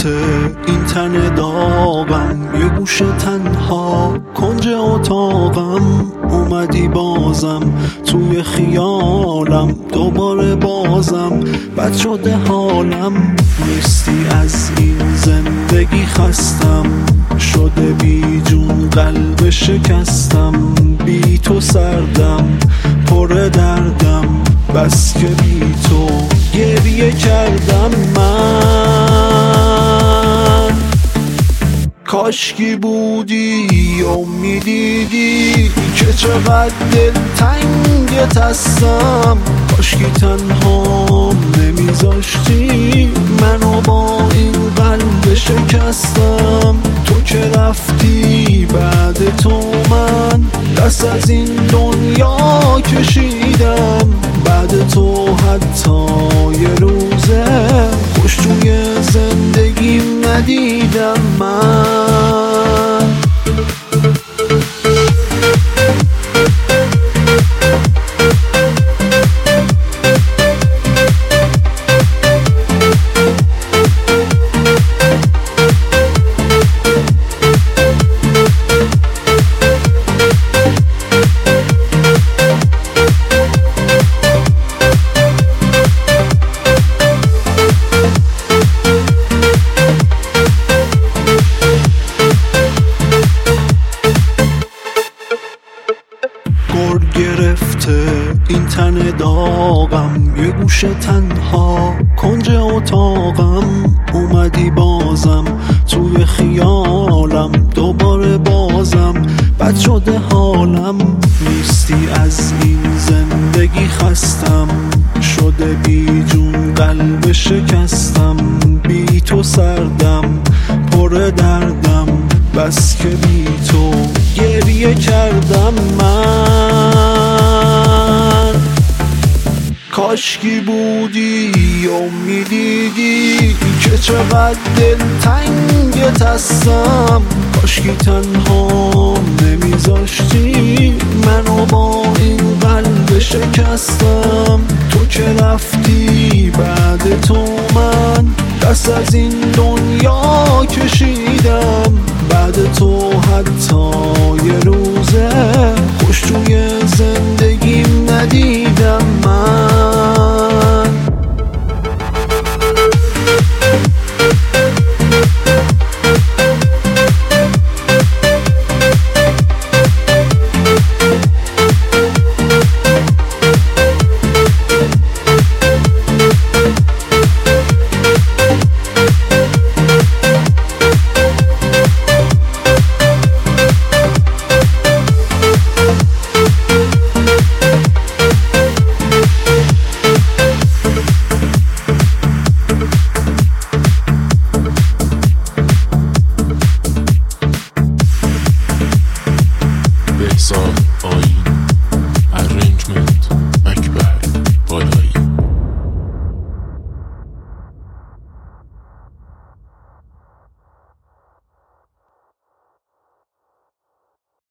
گرفته این تن داغم، یه گوشه تنها کنج اتاقم. اومدی بازم توی خیالم، دوباره بازم بد شده حالم. نیستی از این زندگی خستم، شده بی جون قلب شکستم. بی تو سردم پر دردم، بس که بی تو گریه کردم من. کاشکی بودی و میدیدی که چقدر دلتنگت هستم. کاشکی تنها نمیذاشتی منو با این قلب شکستم. تو که رفتی بعد تو من دست از این دنیا کشیدم. بعد تو حتی یه روزه خوش توی زندگی ندیدم من. گرفته این تن داغم، یه گوشه تنها کنج اتاقم. اومدی بازم توی خیالم، دوباره بازم بد شده حالم. نیستی از این زندگی خستم، شده بی جون قلب شکستم. بی تو سردم پر دردم، بس که بی تو گریه کردم من. کاشکی بودی و میدیدی که چقدر دلتنگت هستم. کاشکی تنها نمیذاشتی منو با این قلب شکستم. تو که رفتی بعد تو من دست از این دنیا کشیدم. بعد تو حتی یه روزه خوش توی زندگیم ندیدم من.